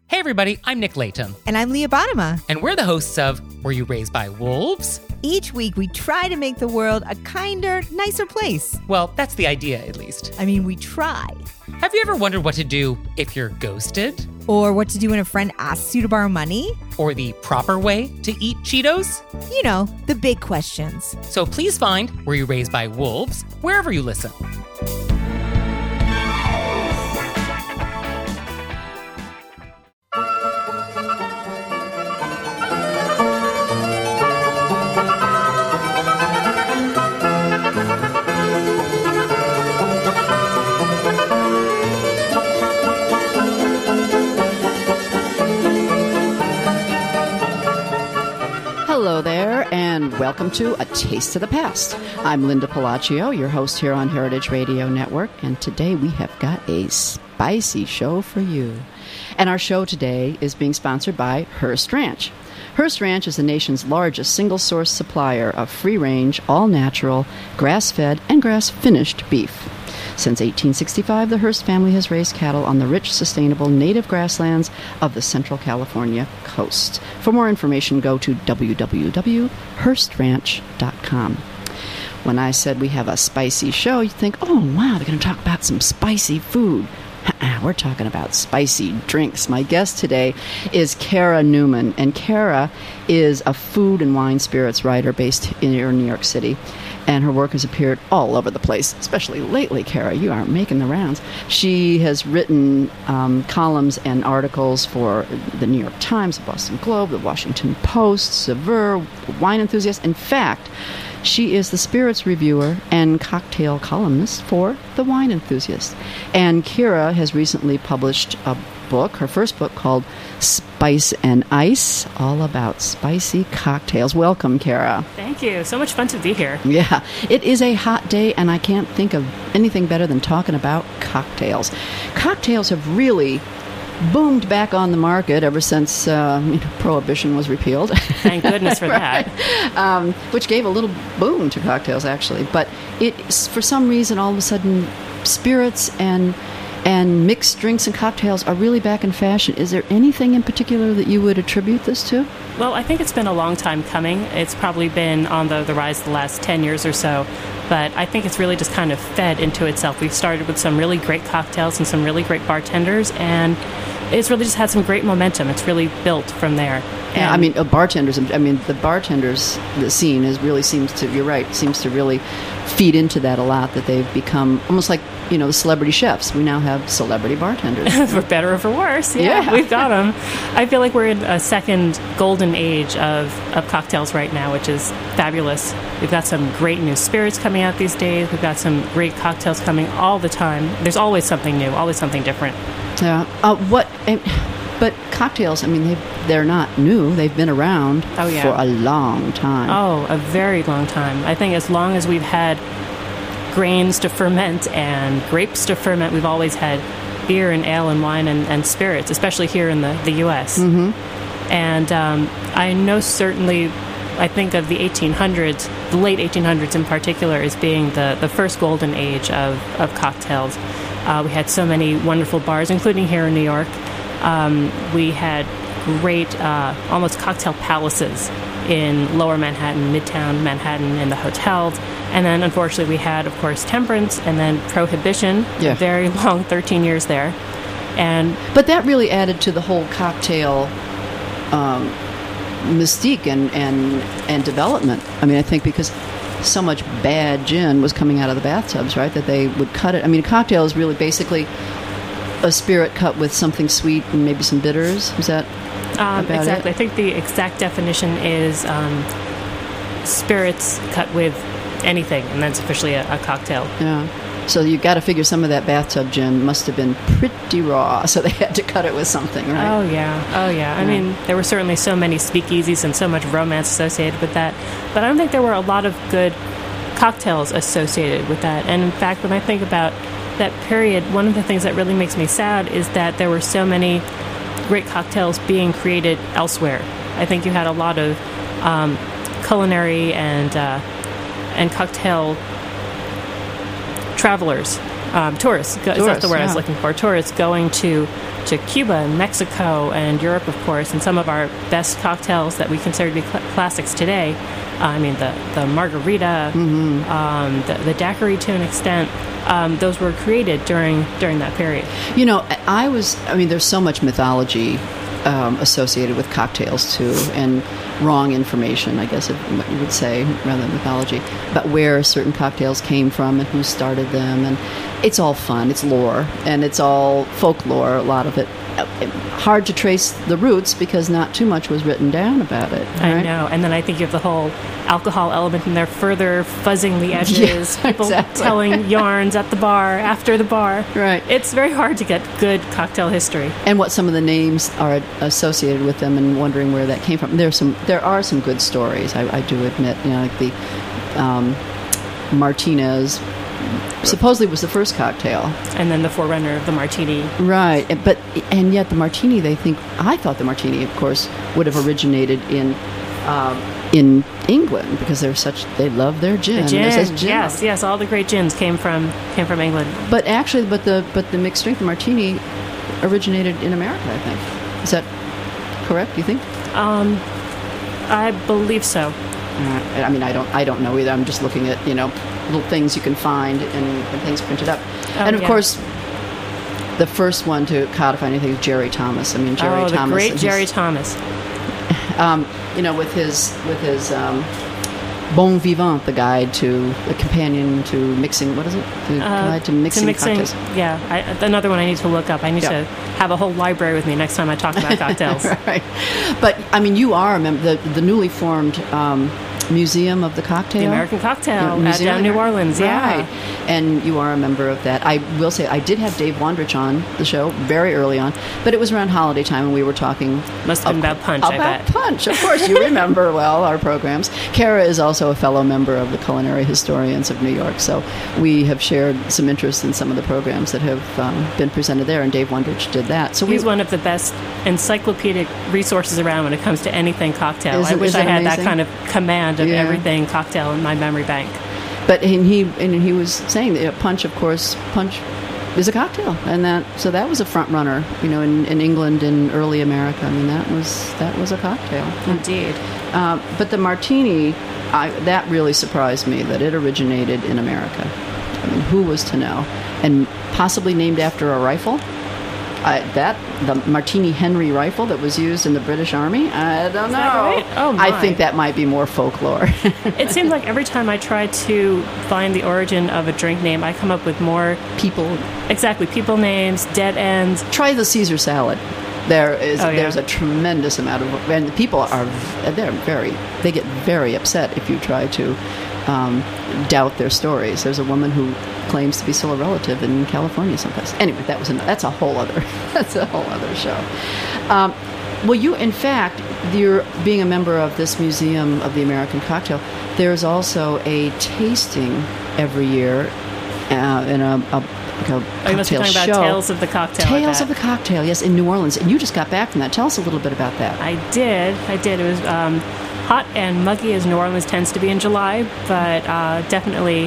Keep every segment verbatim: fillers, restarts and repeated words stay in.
Hey everybody, I'm Nick Layton. And I'm Leah Bottima. And we're the hosts of Were You Raised by Wolves? Each week we try to make the world a kinder, nicer place. Well, that's the idea, at least. I mean, we try. Have you ever wondered what to do if you're ghosted? Or what to do when a friend asks you to borrow money? Or the proper way to eat Cheetos? You know, the big questions. So please find Were You Raised by Wolves wherever you listen. Hello there, and welcome to A Taste of the Past. I'm Linda Palacio, your host here on Heritage Radio Network, and today we have got a spicy show for you. And our show today is being sponsored by Hearst Ranch. Hearst Ranch is the nation's largest single-source supplier of free-range, all-natural, grass-fed, and grass-finished beef. Since eighteen sixty-five, the Hearst family has raised cattle on the rich, sustainable native grasslands of the Central California coast. For more information, go to w w w dot hearst ranch dot com. When I said we have a spicy show, you think, oh, wow, they're going to talk about some spicy food. We're talking about spicy drinks. My guest today is Kara Newman, and Kara is a food and wine spirits writer based in New York City. And her work has appeared all over the place, especially lately, Kara. You are making the rounds. She has written um, columns and articles for the New York Times, the Boston Globe, the Washington Post, Saveur, Wine Enthusiast. In fact, she is the spirits reviewer and cocktail columnist for The Wine Enthusiast. And Kara has recently published a book, her first book, called Spice and Ice, all about spicy cocktails. Welcome, Kara. Thank you. So much fun to be here. Yeah. It is a hot day, and I can't think of anything better than talking about cocktails. Cocktails have really boomed back on the market ever since uh, you know, Prohibition was repealed. Thank goodness for right. that. Um, which gave a little boom to cocktails, actually. But it, for some reason, all of a sudden, spirits and and mixed drinks and cocktails are really back in fashion. Is there anything in particular that you would attribute this to? Well, I think it's been a long time coming. It's probably been on the, the rise the last ten years or so. But I think it's really just kind of fed into itself. We've started with some really great cocktails and some really great bartenders, and it's really just had some great momentum. It's really built from there. Yeah, and I mean, uh, bartenders, I mean, the bartenders, the scene is really seems to, you're right, seems to really feed into that a lot, that they've become almost like, you know, the celebrity chefs. We now have celebrity bartenders. For better or for worse. Yeah, yeah. We've got them. I feel like we're in a second golden age of, of cocktails right now, which is fabulous. We've got some great new spirits coming out these days. We've got some great cocktails coming all the time. There's always something new, always something different. Yeah. Uh, what... Uh, But cocktails, I mean, they they're not new. They've been around oh, yeah. for a long time. Oh, a very long time. I think as long as we've had grains to ferment and grapes to ferment, we've always had beer and ale and wine and, and spirits, especially here in the, the U S Mm-hmm. And um, I know certainly, I think of the eighteen hundreds, the late eighteen hundreds in particular, as being the, the first golden age of, of cocktails. Uh, we had so many wonderful bars, including here in New York. Um, we had great, uh, almost cocktail palaces in Lower Manhattan, Midtown Manhattan, in the hotels. And then, unfortunately, we had, of course, temperance and then prohibition. Yeah. A very long thirteen years there. And But that really added to the whole cocktail um, mystique and, and, and development. I mean, I think because so much bad gin was coming out of the bathtubs, right, that they would cut it. I mean, a cocktail is really basically a spirit cut with something sweet and maybe some bitters. Is that um, about exactly? it? I think the exact definition is um, spirits cut with anything, and that's officially a, a cocktail. Yeah. So you got to figure some of that bathtub gin must have been pretty raw, so they had to cut it with something, right? Oh yeah, oh yeah. I Yeah. mean, there were certainly so many speakeasies and so much romance associated with that, but I don't think there were a lot of good cocktails associated with that. And in fact, when I think about that period, one of the things that really makes me sad is that there were so many great cocktails being created elsewhere. I think you had a lot of um, culinary and uh, and cocktail travelers um, tourists. Go, Tourists, that's the word yeah. I was looking for. Tourists going to to Cuba and Mexico and Europe, of course, and some of our best cocktails that we consider to be cl- classics today. Uh, I mean, the the margarita, Mm-hmm. um, the, the daiquiri to an extent. Um, those were created during during that period. You know, I was, I mean, there's so much mythology um, associated with cocktails, too, and wrong information, I guess, if, what you would say, rather than mythology, about where certain cocktails came from and who started them. And it's all fun. It's lore, and it's all folklore, a lot of it. Hard to trace the roots because not too much was written down about it. I right? know. And then I think you have the whole alcohol element in there, further fuzzing the edges, Yeah, people exactly. telling yarns at the bar, after the bar. Right. It's very hard to get good cocktail history. And what some of the names are associated with them, and wondering where that came from. There's some, there are some good stories. I, I do admit, you know, like the um, Martinez supposedly was the first cocktail, And then the forerunner of the martini. right? But and yet the martini, they think, I thought the martini, of course, would have originated in um, in England because they're such, they love their gin. Gin, It says gin. yes, yes. All the great gins came from came from England. But actually, but the but the mixed drink, the martini, originated in America. I think. Is that correct? You think? Um, I believe so. Uh, I mean, I don't, I don't know either. I'm just looking at, you know, little things you can find and, and things printed up. Oh, and of yeah. course, the first one to codify anything is Jerry Thomas. I mean, Jerry oh, the Thomas. great and Jerry his- Thomas. Um, you know, with his with his um, Bon Vivant, the guide to the companion to mixing. What is it? The Uh, guide to mixing, cocktails. Yeah, I, another one I need to look up. I need Yeah. to have a whole library with me next time I talk about cocktails. Right. But I mean, you are a member. The, the newly formed um, Museum of the Cocktail. The American Cocktail Yeah, at Museum down of New the- Orleans, yeah. Right. And you are a member of that. I will say, I did have Dave Wondrich on the show very early on, but it was around holiday time, and we were talking Must have been about Punch, I about bet. Punch. Of course, you remember well our programs. Kara is also a fellow member of the Culinary Historians of New York, so we have shared some interest in some of the programs that have um, been presented there, and Dave Wondrich did that. So He's we, one of the best encyclopedic resources around when it comes to anything cocktail. Isn't- I wish isn't I had amazing? that kind of command of Yeah. everything cocktail in my memory bank. But and he and he was saying that, you know, Punch, of course, Punch is a cocktail, and that so that was a front runner, you know, in, in England and early America. I mean, that was that was a cocktail. Indeed. Uh, but the martini, I, that really surprised me that it originated in America. I mean, who was to know? And possibly named after a rifle. I, that the Martini Henry rifle that was used in the British Army. I don't know. that right? Oh, I my. think that might be more folklore. It seems like every time I try to find the origin of a drink name, I come up with more, People, exactly, people names, dead ends. try the Caesar salad. There is Oh, yeah. there's a tremendous amount of, and people are they're very they get very upset if you try to um, doubt their stories. There's a woman who claims to be still a relative in California someplace. Anyway, that was an, that's a whole other that's a whole other show. Um, well, you in fact, you're being a member of this Museum of the American Cocktail. There's also a tasting every year uh, in a, a like a Oh, you must be cocktail talking about show. Tales of the Cocktail. I Tales bet. of the Cocktail, yes, in New Orleans. And you just got back from that. Tell us a little bit about that. I did. I did. It was um, hot and muggy as New Orleans tends to be in July, but uh, definitely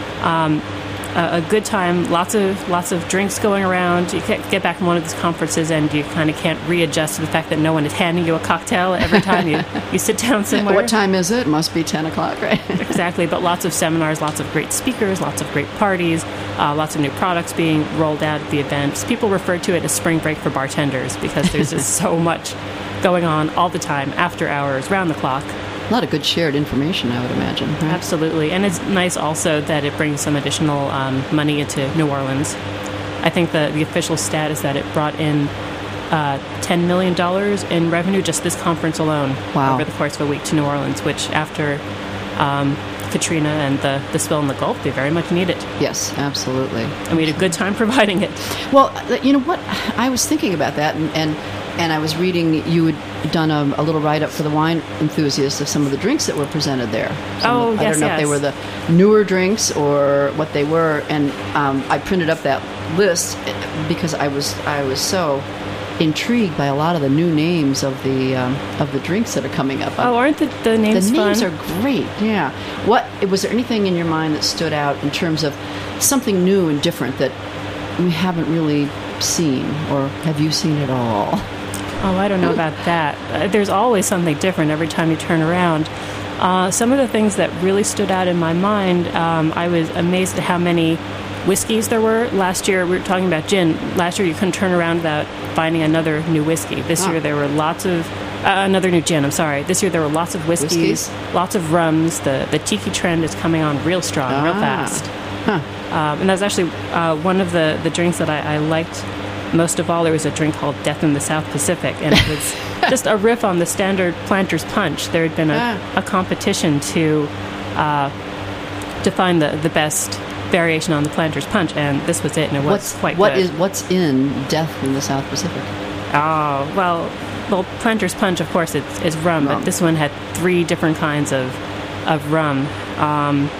um, a, a good time. Lots of lots of drinks going around. You get get back from one of these conferences and you kind of can't readjust to the fact that no one is handing you a cocktail every time you, you sit down somewhere. What time is it? Must be ten o'clock, right? Exactly, but lots of seminars, lots of great speakers, lots of great parties, uh, lots of new products being rolled out at the events. People refer to it as spring break for bartenders because there's just so much going on all the time, after hours, round the clock. A lot of good shared information, I would imagine. Right? Absolutely, and it's nice also that it brings some additional um, money into New Orleans. I think the, the official stat is that it brought in uh, ten million dollars in revenue just this conference alone Wow. over the course of a week to New Orleans, which after um, Katrina and the, the spill in the Gulf, they very much need it. Yes, absolutely. And we had a good time providing it. Well, you know what? I was thinking about that, and and, and I was reading you had done a, a little write-up for the wine enthusiasts of some of the drinks that were presented there. Some Oh, of, I yes, don't know yes. if they were the newer drinks or what they were, and um, I printed up that list because I was I was so intrigued by a lot of the new names of the um, of the drinks that are coming up. Oh, aren't the, the names the names fun? are great. Yeah. What was there anything in your mind that stood out in terms of something new and different that we haven't really seen, or have you seen it all? Oh, I don't know about that. Uh, there's always something different every time you turn around. Uh, some of the things that really stood out in my mind, um, I was amazed at how many whiskeys there were. Last year, we were talking about gin. Last year, you couldn't turn around without finding another new whiskey. This Oh. year, there were lots of... Uh, another new gin, I'm sorry. This year, there were lots of whiskeys, Whiskeys? lots of rums. The, the tiki trend is coming on real strong, real Ah. fast. Huh. Um, and that's actually uh, one of the, the drinks that I, I liked most of all. There was a drink called Death in the South Pacific, and it was just a riff on the standard Planter's Punch. There had been a, Ah. a competition to uh, to find the, the best variation on the Planter's Punch, and this was it, and it was What's quite what good. is what's in Death in the South Pacific? Oh, well, well, Planter's Punch, of course, it's, it's rum, Rum. but this one had three different kinds of of rum. Um,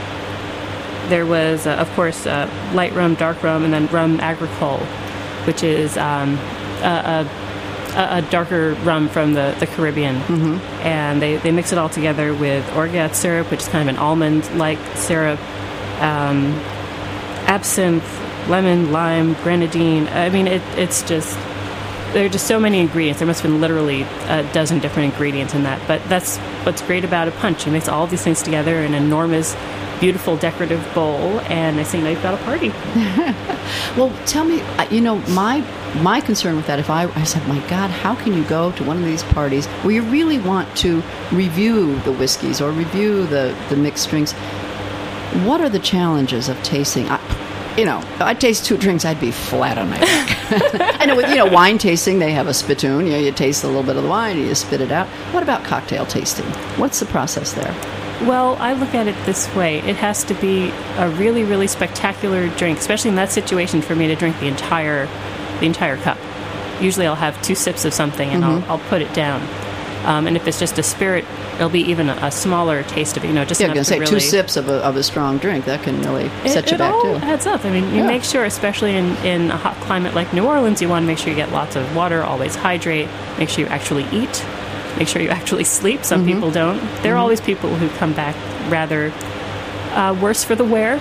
there was, uh, of course, uh, light rum, dark rum, and then rum agricole, which is um, a, a, a darker rum from the, the Caribbean. Mm-hmm. And they, they mix it all together with orgeat syrup, which is kind of an almond-like syrup, um, absinthe, lemon, lime, grenadine. I mean, it, it's just... There are just so many ingredients. There must have been literally a dozen different ingredients in that. But that's what's great about a punch. You mix all these things together in an enormous, beautiful, decorative bowl, and next thing you know, you've got a party. Well, tell me, uh, you know, my my concern with that, if I, I said, my God, how can you go to one of these parties where you really want to review the whiskeys or review the, the mixed drinks? What are the challenges of tasting? I, you know, if I taste two drinks, I'd be flat on my back. I know with, you know, wine tasting, they have a spittoon. You know, you taste a little bit of the wine, you spit it out. What about cocktail tasting? What's the process there? Well, I look at it this way. It has to be a really, really spectacular drink, especially in that situation, for me to drink the entire the entire cup. Usually I'll have two sips of something and Mm-hmm. I'll, I'll put it down. Um, and if it's just a spirit, it'll be even a, a smaller taste of it, you know, just Yeah, I'm enough going to to say really... two sips of a, of a strong drink. That can really It, set you it back, all too. adds up. I mean, you Yeah. make sure, especially in, in a hot climate like New Orleans, you want to make sure you get lots of water, always hydrate, make sure you actually eat, make sure you actually sleep. Some Mm-hmm. people don't. There are always people who come back rather uh, worse for the wear.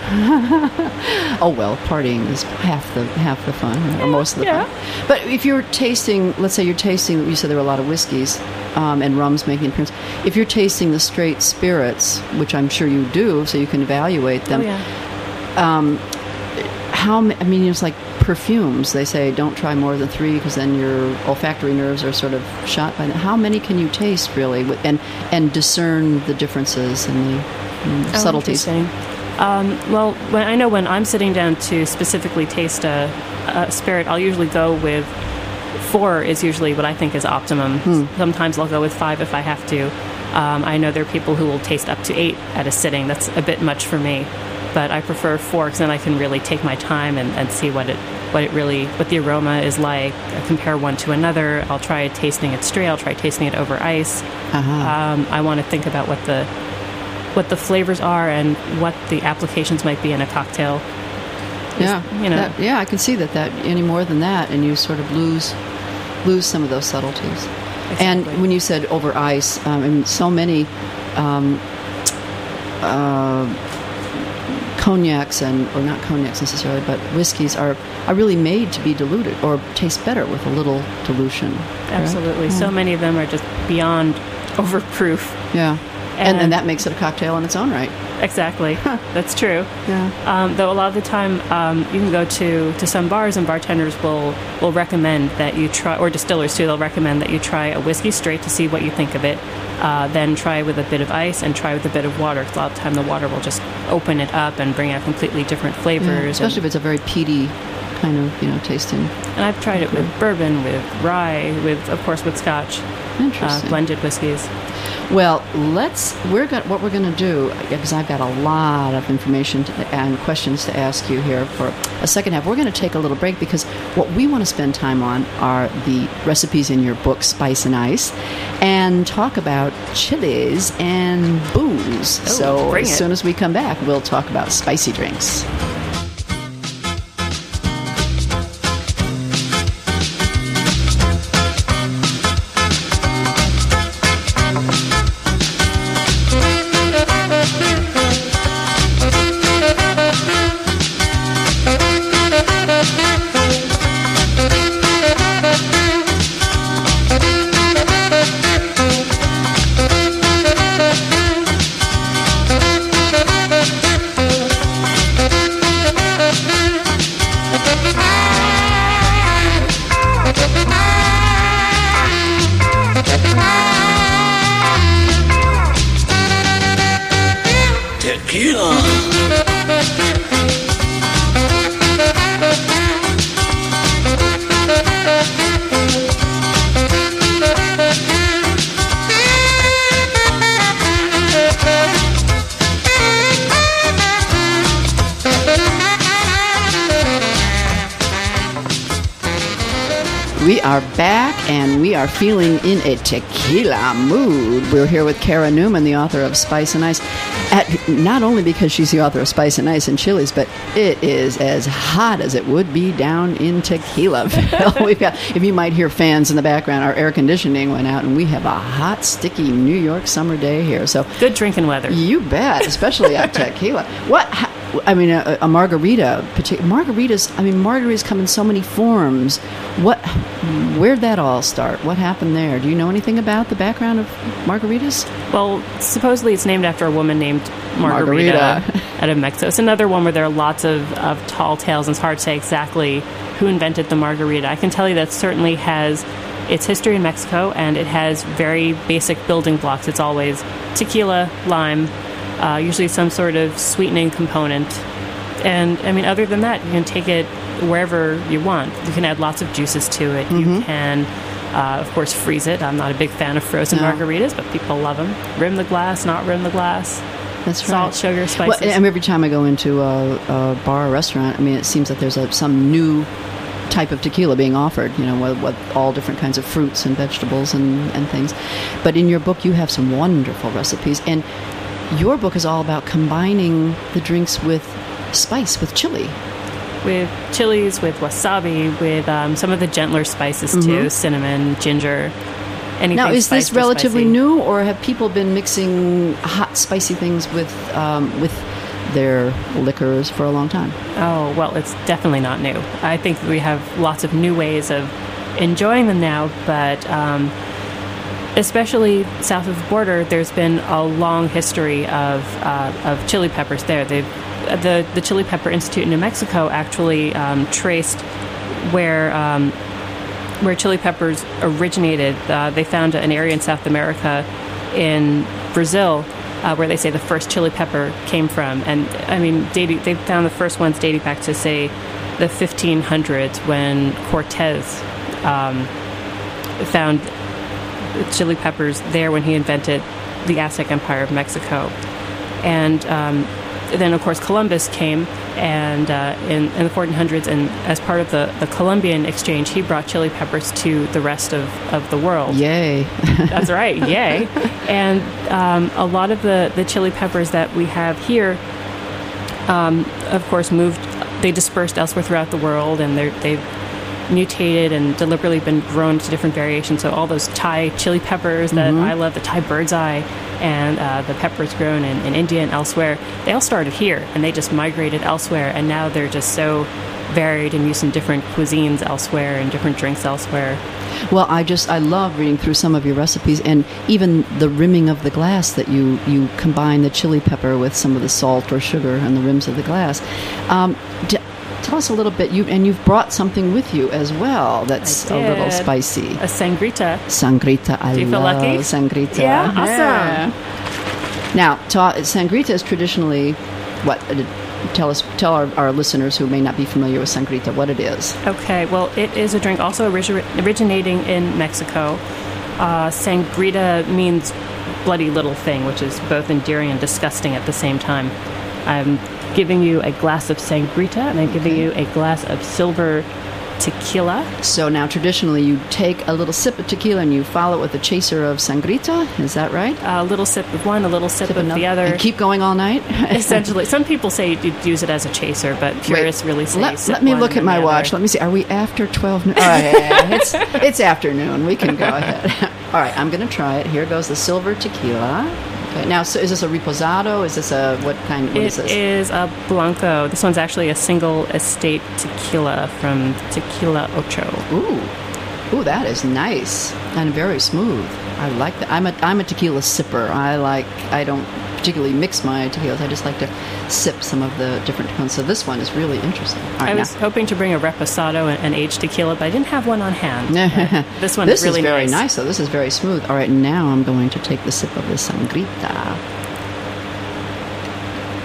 Oh well, partying is half the half the fun, or most of the yeah. fun. But if you're tasting, let's say you're tasting, you said there were a lot of whiskeys um, and rums making an appearance. If you're tasting the straight spirits, which I'm sure you do, so you can evaluate them. Oh, yeah. How ma- I mean, it's like perfumes. They say don't try more than three because then your olfactory nerves are sort of shot by that. How many can you taste really, with- and and discern the differences and the mm, Oh, subtleties? interesting. Um, well, when, I know when I'm sitting down to specifically taste a, a spirit, I'll usually go with four is usually what I think is optimum. Hmm. Sometimes I'll go with five if I have to. Um, I know there are people who will taste up to eight at a sitting. That's a bit much for me, but I prefer four because then I can really take my time and, and see what it what it really what the aroma is like. I compare one to another. I'll try tasting it straight. I'll try tasting it over ice. Uh-huh. Um, I want to think about what the what the flavors are and what the applications might be in a cocktail. Yeah, you know. that- yeah, I can see that. That any more than that, and you sort of lose lose some of those subtleties. And Exactly. when you said over ice, um, I mean, so many um, uh, cognacs and or not cognacs necessarily, but whiskeys are are really made to be diluted or taste better with a little dilution. correct? Absolutely. So many of them are just beyond overproof. Yeah, and, and And- that makes it a cocktail in its own right. Exactly. That's true. Yeah. Um, though a lot of the time, um, you can go to, to some bars and bartenders will, will recommend that you try, or distillers too, they'll recommend that you try a whiskey straight to see what you think of it. Uh, then try with a bit of ice and try with a bit of water. 'Cause a lot of the time the water will just open it up and bring out completely different flavors. Yeah, and- especially if it's a very peaty kind of, you know, tasting. And I've tried it with bourbon, with rye, with, of course, with scotch, uh, Interesting. blended whiskeys. Well, let's. We're got what we're going to do because I've got a lot of information to, and questions to ask you here for a second half. We're going to take a little break because what we want to spend time on are the recipes in your book, Spice and Ice, and talk about chilies and booze. so bring as it. soon as we come back, we'll talk about spicy drinks. tequila. We are back, and we are feeling in a tequila mood. We're here with Kara Newman, the author of Spice and Ice. At, not only because she's the author of Spice and Ice and Chilies, but it is as hot as it would be down in Tequila. We've got, if you might hear fans in the background, our air conditioning went out, and we have a hot, sticky New York summer day here. So good drinking weather. You bet, especially at Tequila. What? I mean, a, a margarita. Margaritas. I mean, margaritas come in so many forms. What? Where'd that all start? What happened there? Do you know anything about the background of margaritas? Well, supposedly it's named after a woman named Margarita, Margarita. out of Mexico. It's another one where there are lots of, of tall tales, and it's hard to say exactly who invented the margarita. I can tell you that certainly has its history in Mexico, and it has very basic building blocks. It's always tequila, lime, uh, usually some sort of sweetening component. And, I mean, other than that, you can take it wherever you want. You can add lots of juices to it. Mm-hmm. You can, uh, of course, freeze it. I'm not a big fan of frozen no. margaritas, but people love them. Rim the glass, not rim the glass. That's Salt, right. sugar, spices. Well, and every time I go into a, a bar or restaurant, I mean, it seems that there's a, some new type of tequila being offered, you know, with, with all different kinds of fruits and vegetables and, and things. But in your book, you have some wonderful recipes. And your book is all about combining the drinks with spice, with chili. With chilies, with wasabi, with um, some of the gentler spices, too, Mm-hmm. cinnamon, ginger. Anything Now, is this spiced or relatively spicy. new, or have people been mixing hot, spicy things with um, with their liquors for a long time? Oh, well, it's definitely not new. I think we have lots of new ways of enjoying them now, but um, especially south of the border, there's been a long history of uh, of chili peppers there. They've, the, the Chili Pepper Institute in New Mexico actually um, traced where... Um, where chili peppers originated. Uh, they found an area in South America in Brazil uh, where they say the first chili pepper came from. And, I mean, dating, they found the first ones dating back to, say, the fifteen hundreds when Cortez um, found chili peppers there when he invented the Aztec Empire of Mexico. And um, then, of course, Columbus came and uh, in, in the fourteen hundreds, and as part of the, the Columbian exchange, he brought chili peppers to the rest of, of the world. Yay. That's right, yay. And um, a lot of the, the chili peppers that we have here, um, of course, moved, they dispersed elsewhere throughout the world, and they're, they've mutated and deliberately been grown to different variations. So all those Thai chili peppers that Mm-hmm. I love, the Thai bird's eye, and uh, the peppers grown in, in India and elsewhere, they all started here, and they just migrated elsewhere, and now they're just so varied and used in different cuisines elsewhere and different drinks elsewhere. Well, I just, I love reading through some of your recipes, and even the rimming of the glass, that you, you combine the chili pepper with some of the salt or sugar on the rims of the glass. Um, d- tell us a little bit, you and you've brought something with you as well that's I a little did. spicy. A sangrita. Sangrita, I Do you feel love lucky? sangrita. Yeah, awesome. Now, ta- sangrita is traditionally, what, uh, tell us, tell our, our listeners who may not be familiar with sangrita what it is. Okay, well, it is a drink also origi- originating in Mexico. Uh, sangrita means bloody little thing, which is both endearing and disgusting at the same time. I'm giving you a glass of sangrita, and I'm giving you a glass of silver tequila. So now, traditionally, you take a little sip of tequila and you follow it with a chaser of sangrita. Is that right? A little sip of one, a little sip, Sip of another- the other. And keep going all night? Essentially, some people say you use it as a chaser, but purists Wait, really say let, sip let me one look and at then my the watch. other. Let me see. Are we after twelve noon? Oh, yeah, it's, it's afternoon. We can go ahead. All right, I'm going to try it. Here goes the silver tequila. Okay, now, so is this a reposado? Is this a, what kind, what It is this? is a Blanco. This one's actually a single estate tequila from Tequila Ocho. Ooh, ooh, that is nice and very smooth. I like that. I'm a I'm a tequila sipper. I like. I don't particularly mix my tequilas. I just like to sip some of the different ones. So this one is really interesting. All right, I was now. hoping to bring a reposado and an aged tequila, but I didn't have one on hand. Uh, this one This is really is very nice. nice. though. This is very smooth. All right, now I'm going to take the sip of the sangrita.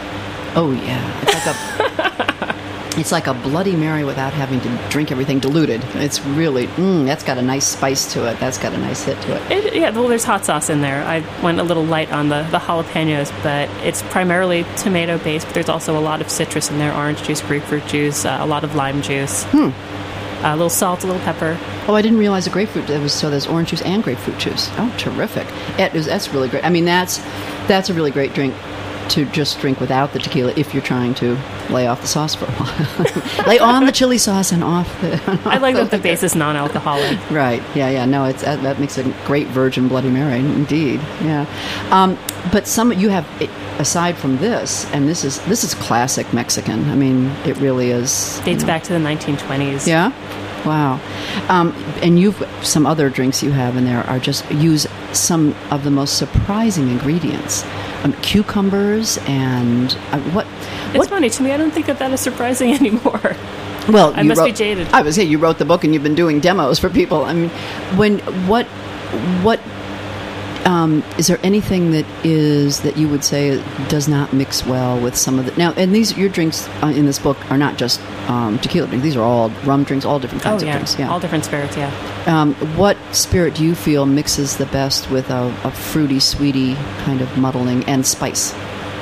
Oh, yeah. It's like a... It's like a Bloody Mary without having to drink everything diluted. It's really, mm, that's got a nice spice to it. That's got a nice hit to it. it. Yeah, well, there's hot sauce in there. I went a little light on the, the jalapenos, but it's primarily tomato-based, but there's also a lot of citrus in there, orange juice, grapefruit juice, uh, a lot of lime juice, Hmm. a little salt, a little pepper. Oh, I didn't realize the grapefruit, there was, so there's orange juice and grapefruit juice. Oh, terrific. It is, that's really great. I mean, that's that's a really great drink to just drink without the tequila if you're trying to lay off the sauce for a while. Lay on the chili sauce and off the... Off I like the that the base is non-alcoholic. Right. Yeah, yeah. No, it's that, that makes a great virgin Bloody Mary, indeed. Yeah. Um, but some you have, aside from this, and this is this is classic Mexican. I mean, it really is. Dates you know. back to the nineteen twenties. Yeah. Wow. Um, and you've some other drinks you have in there are just use some of the most surprising ingredients. Um, cucumbers and uh, what? It's what? funny to me. I don't think of that as surprising anymore. Well, I you must wrote, be jaded. I was saying you wrote the book and you've been doing demos for people. I mean, when what what um, is there anything that is that you would say does not mix well with some of the now? And these your drinks uh, in this book are not just um, tequila drinks; these are all rum drinks, all different kinds oh, yeah. of drinks. Yeah, all different spirits. Yeah. Um, what spirit do you feel mixes the best with a, a fruity, sweety kind of muddling and spice?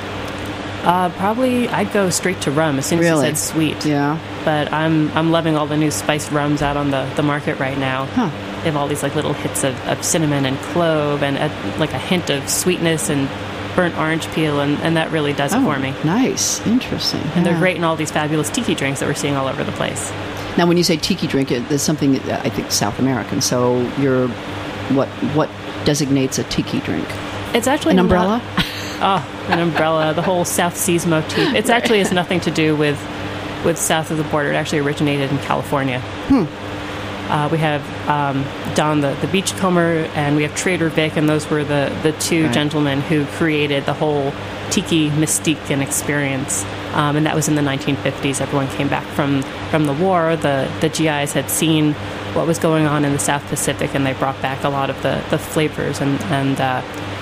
Uh, probably I'd go straight to rum as soon as Really? you said sweet. Yeah. But I'm I'm loving all the new spiced rums out on the, the market right now. Huh. They have all these like little hits of, of cinnamon and clove and a, like a hint of sweetness and burnt orange peel, and, and that really does it Oh, for me. nice. Interesting. And they're Yeah. great in all these fabulous tiki drinks that we're seeing all over the place. Now, when you say tiki drink, it, it's something that I think South American. So, you're what what designates a tiki drink? It's actually An umbrella? Not, oh, an umbrella. The whole South Seas motif. It actually has nothing to do with with south of the border. It actually originated in California. Hmm. Uh, we have um, Don the, the Beachcomber, and we have Trader Vic, and those were the, the two Right. gentlemen who created the whole tiki mystique and experience. Um, and that was in the nineteen fifties. Everyone came back from, from the war. The, the G Is had seen what was going on in the South Pacific, and they brought back a lot of the, the flavors. And, and uh,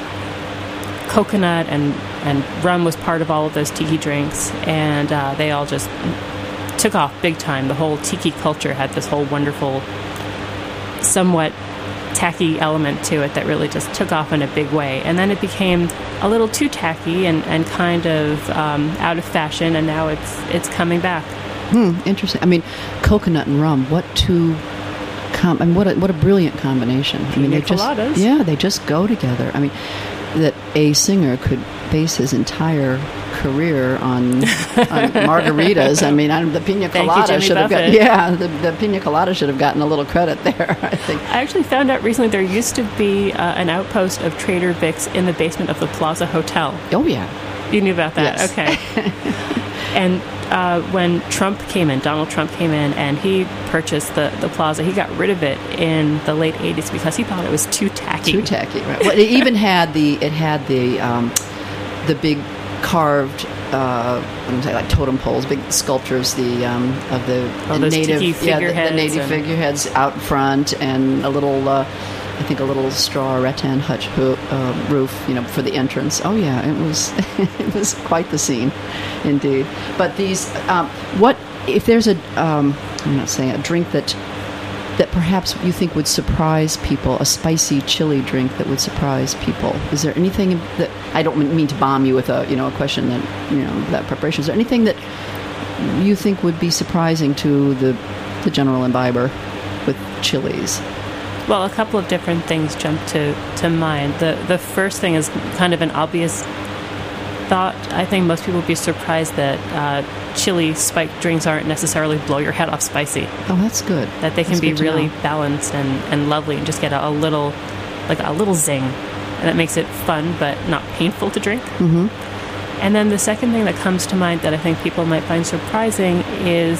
coconut and, and rum was part of all of those tiki drinks, and uh, they all just took off big time. The whole tiki culture had this whole wonderful, somewhat tacky element to it that really just took off in a big way. And then it became a little too tacky and, and kind of um, out of fashion, and now it's it's coming back. Hmm, interesting. I mean, coconut and rum. What two? Com- I mean, what a, what a brilliant combination. I mean, Pina they just coladas. yeah, they just go together. I mean, that a singer could base his entire career on, on margaritas. I mean, I, the pina Thank you, colada Jimmy should have got Buffett. yeah, the, the pina colada should have gotten a little credit there. I think. I actually found out recently there used to be uh, an outpost of Trader Vic's in the basement of the Plaza Hotel. Oh yeah, You knew about that? Yes. Okay. And uh, when Trump came in, Donald Trump came in, and he purchased the, the plaza, he got rid of it in the late eighties because he thought it was too tacky. too tacky. Right. Well, it even had the it had the um, the big carved. Uh, what do I say, like totem poles, big sculptures, the um, of the, Oh, the those native, tiki yeah, the, the figureheads native and- figureheads out front, and a little, uh, I think, a little straw rattan hutch ho- uh, roof, you know, for the entrance. Oh yeah, it was, it was quite the scene, indeed. But these, um, what if there's a, um, I'm not saying a drink that. that perhaps you think would surprise people, a spicy chili drink that would surprise people. Is there anything that, I don't mean to bomb you with a, you know, a question that, you know, that preparation. Is there anything that you think would be surprising to the, the general imbiber with chilies? Well, a couple of different things jump to, to mind. The the first thing is kind of an obvious thought. I think most people would be surprised that uh, chili spiked drinks aren't necessarily blow your head off spicy. Oh, that's good. That they can That's be good to really know. balanced and, and lovely and just get a, a little, like a little zing. And that makes it fun but not painful to drink. Mm-hmm. And then the second thing that comes to mind that I think people might find surprising is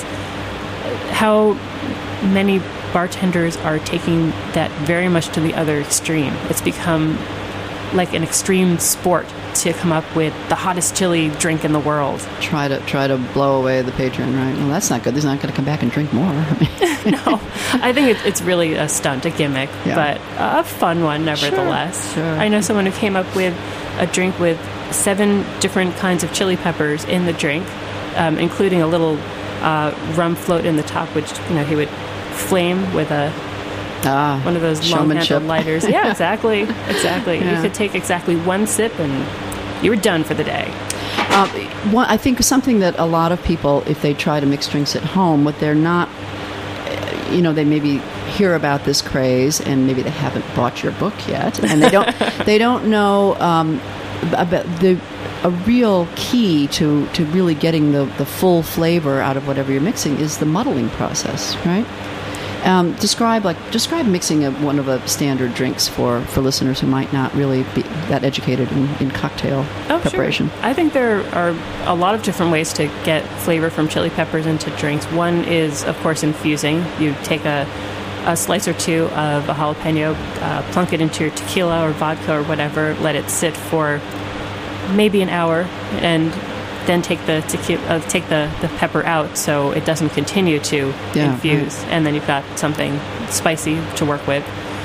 how many bartenders are taking that very much to the other extreme. It's become like an extreme sport to come up with the hottest chili drink in the world. Try to try to blow away the patron, right? Well, that's not good. He's not going to come back and drink more. No, I think it, it's really a stunt, a gimmick, Yeah. but a fun one nevertheless. Sure, sure. I know someone who came up with a drink with seven different kinds of chili peppers in the drink, um, including a little uh, rum float in the top, which you know he would flame with a ah, one of those showmanship. long-handled lighters. Yeah, exactly, exactly. Yeah. You could take exactly one sip and you were done for the day. Uh, one, I think something that a lot of people, if they try to mix drinks at home, what they're not, you know, they maybe hear about this craze and maybe they haven't bought your book yet, and they don't, they don't know um, about the a real key to, to really getting the, the full flavor out of whatever you're mixing is the muddling process, right? Um, describe like describe mixing a, one of a standard drinks for, for listeners who might not really be that educated in, in cocktail oh, preparation. Sure. I think there are a lot of different ways to get flavor from chili peppers into drinks. One is, of course, infusing. You take a, a slice or two of a jalapeno, uh, plunk it into your tequila or vodka or whatever, let it sit for maybe an hour, and then take the tequila, uh, take the, the pepper out so it doesn't continue to yeah, infuse, right. and then you've got something spicy to work with.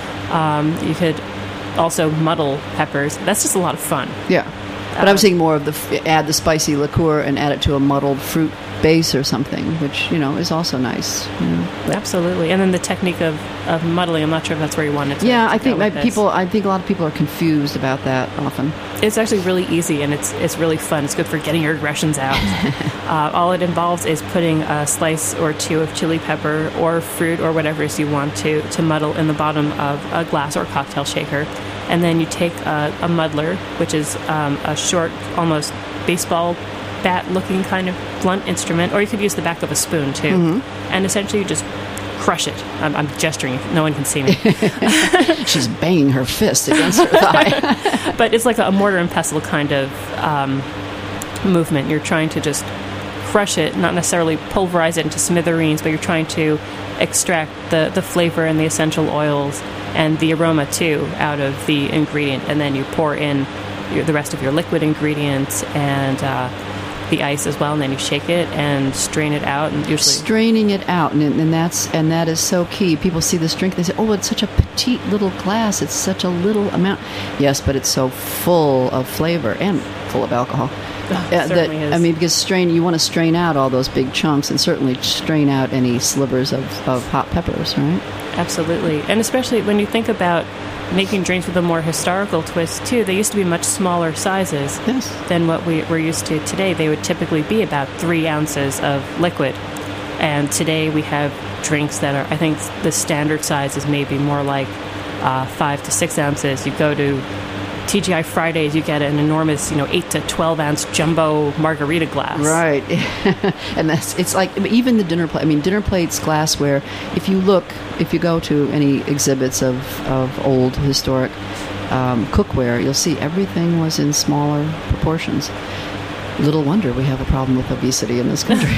Um, you could also muddle peppers. That's just a lot of fun. Yeah, but I was thinking more of the add the spicy liqueur and add it to a muddled fruit base or something, which you know is also nice. You know, absolutely. And then the technique of, of muddling. I'm not sure if that's where you wanted to. Yeah, to I think like my, people. I think a lot of people are confused about that often. It's actually really easy, and it's it's really fun. It's good for getting your aggressions out. uh, all it involves is putting a slice or two of chili pepper or fruit or whatever it is you want to to muddle in the bottom of a glass or cocktail shaker, and then you take a, a muddler, which is um, a short, almost baseball bat-looking kind of blunt instrument, or you could use the back of a spoon too, mm-hmm. and essentially you just crush it. I'm, I'm gesturing; no one can see me. She's banging her fist against her thigh. But it's like a mortar and pestle kind of um, movement. You're trying to just crush it, not necessarily pulverize it into smithereens, but you're trying to extract the, the flavor and the essential oils and the aroma too out of the ingredient, and then you pour in your, the rest of your liquid ingredients and uh, the ice as well, and then you shake it and strain it out. And usually straining it out, and, and that's and that is so key. People see this drink, they say, "Oh, it's such a petite little glass. It's such a little amount." Yes, but it's so full of flavor and full of alcohol. Oh, uh, that, is. I mean, because strain, you want to strain out all those big chunks, and certainly strain out any slivers of, of hot peppers, right? Absolutely, and especially when you think about making drinks with a more historical twist too. They used to be much smaller sizes yes. than what we, we're used to today. They would typically be about three ounces of liquid, and today we have drinks that are, I think the standard size is maybe more like uh, five to six ounces. You go to T G I Fridays, you get an enormous, you know, eight to twelve ounce jumbo margarita glass. Right, and that's it's like even the dinner plate. I mean, dinner plates, glassware. If you look, if you go to any exhibits of of old historic um, cookware, you'll see everything was in smaller proportions. Little wonder we have a problem with obesity in this country.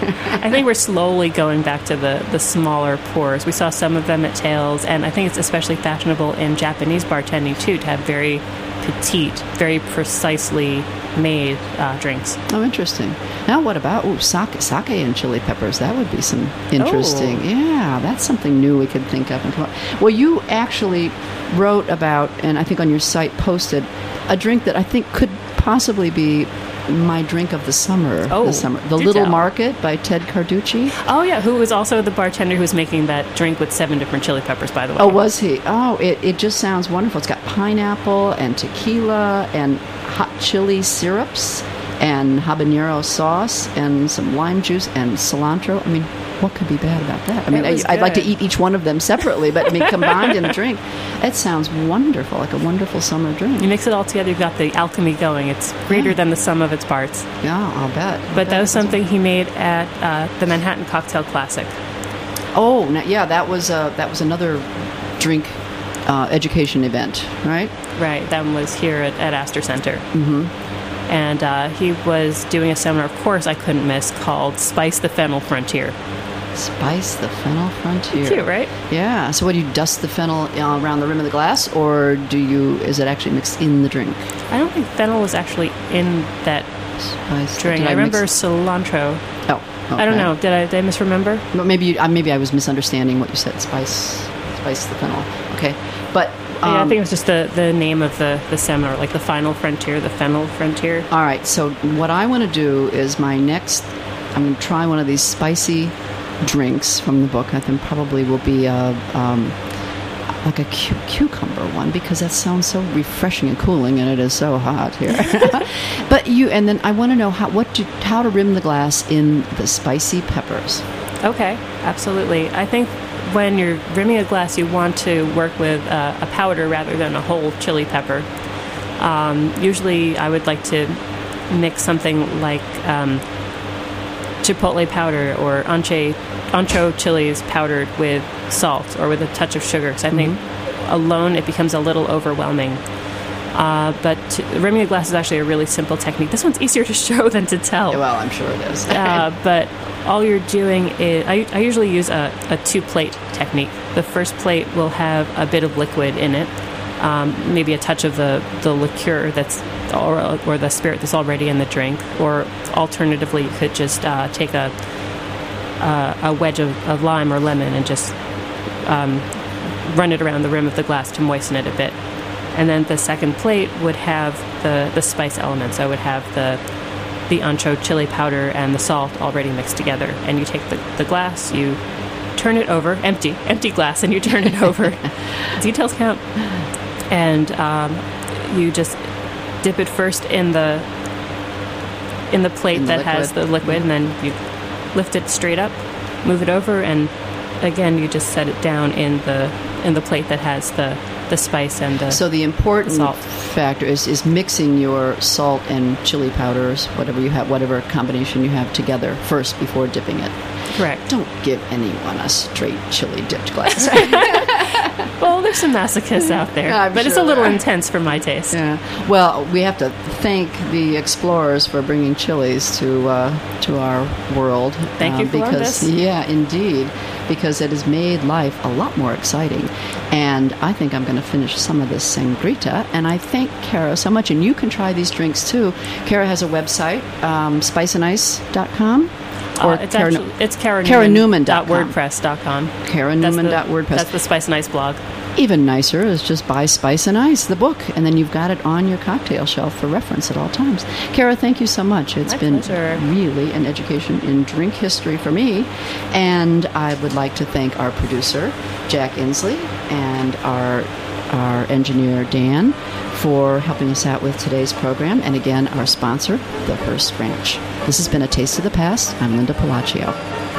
I think we're slowly going back to the, the smaller pours. We saw some of them at Tales, and I think it's especially fashionable in Japanese bartending, too, to have very petite, very precisely made uh, drinks. Oh, interesting. Now what about ooh, sake, sake and chili peppers? That would be some interesting. Oh. Yeah, that's something new we could think of. And come up. Well, you actually wrote about, and I think on your site posted, a drink that I think could possibly be my drink of the summer. Oh, the summer, the do Little tell. Market by Ted Carducci. Oh yeah, who was also the bartender who was making that drink with seven different chili peppers, by the way. Oh, was he? Oh, it, it just sounds wonderful. It's got pineapple and tequila and hot chili syrups and habanero sauce and some lime juice and cilantro. I mean, what could be bad about that? I mean, I, I'd like to eat each one of them separately, but I mean, combined in a drink. It sounds wonderful, like a wonderful summer drink. You mix it all together, you've got the alchemy going. It's greater Yeah. than the sum of its parts. Yeah, I'll bet. I'll But bet. that was something he made at uh, the Manhattan Cocktail Classic. Oh, now, yeah, that was uh, that was another drink uh, education event, right? Right, that one was here at, at Astor Center. Mm-hmm. And uh, he was doing a seminar, of course, I couldn't miss, called Spice the Fennel Frontier. Spice the Fennel Frontier. Cute, right? Yeah. So, what do you dust the fennel uh, around the rim of the glass, or do you? Is it actually mixed in the drink? I don't think fennel was actually in that Spice. drink. Did I, remember mix- cilantro. Oh, okay. I don't know. Did I, did I misremember? But maybe you, uh, maybe I was misunderstanding what you said. Spice, spice the fennel. Okay, but yeah, I Um, think it was just the, the name of the, the seminar, like the final frontier, the Fennel frontier. All right, so what I want to do is my next, I'm going to try one of these spicy drinks from the book. I think probably will be a, um, like a cu- cucumber one, because that sounds so refreshing and cooling, and it is so hot here. But you, and then I want to know how what to, how to rim the glass in the spicy peppers. Okay, absolutely. I think when you're rimming a glass, you want to work with uh, a powder rather than a whole chili pepper. Um, usually, I would like to mix something like um, chipotle powder or ancho, ancho chilies powdered with salt or with a touch of sugar. So I think mm-hmm. alone it becomes a little overwhelming. Uh, but to, rimming a glass is actually a really simple technique. This one's easier to show than to tell. Well, I'm sure it is. uh, but all you're doing is, I, I usually use a, a two-plate technique. The first plate will have a bit of liquid in it, um, maybe a touch of the, the liqueur that's or, or the spirit that's already in the drink, or alternatively, you could just uh, take a uh, a wedge of, of lime or lemon and just um, run it around the rim of the glass to moisten it a bit. And then the second plate would have the, the spice elements. I would have the the ancho chili powder and the salt already mixed together. And you take the, the glass, you turn it over, empty, empty glass, and you turn it over. Details count. And um, you just dip it first in the in the plate in the that liquid. has the liquid, and then you lift it straight up, move it over, and again you just set it down in the in the plate that has the, the spice and the So the important the salt. factor is, is mixing your salt and chili powders, whatever you have, whatever combination you have together first before dipping it. Correct. Don't give anyone a straight chili dipped glass. Well, there's some masochists out there, I'm but it's sure a little there are. intense for my taste. Yeah. Well, we have to thank the explorers for bringing chilies to uh, to our world. Thank you, uh, because, Columbus. Yeah, indeed, because it has made life a lot more exciting. And I think I'm going to finish some of this sangrita. And I thank Kara so much. And you can try these drinks too. Kara has a website, um, spice and ice dot com. Uh, it's Kara, actually it's Kara Kara Newman Newman dot dot com. wordpress dot com. Kara That's Newman the- dot wordpress. That's the Spice and Ice blog. Even nicer is just buy Spice and Ice, the book, and then you've got it on your cocktail shelf for reference at all times. Kara, thank you so much. It's My been pleasure. really an education in drink history for me. And I would like to thank our producer, Jack Inslee, and our our engineer, Dan, for helping us out with today's program. And again, our sponsor, the Hearst Ranch. This has been A Taste of the Past. I'm Linda Palacio.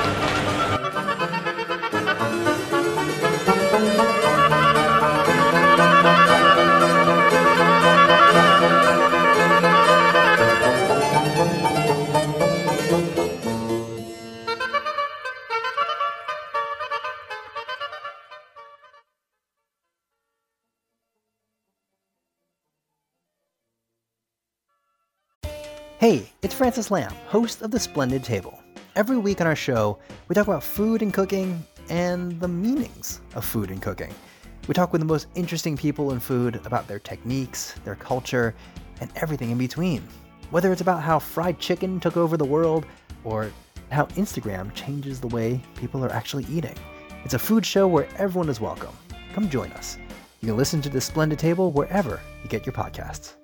Hey, it's Francis Lamb, host of The Splendid Table. Every week on our show, we talk about food and cooking and the meanings of food and cooking. We talk with the most interesting people in food about their techniques, their culture, and everything in between. Whether it's about how fried chicken took over the world or how Instagram changes the way people are actually eating. It's a food show where everyone is welcome. Come join us. You can listen to The Splendid Table wherever you get your podcasts.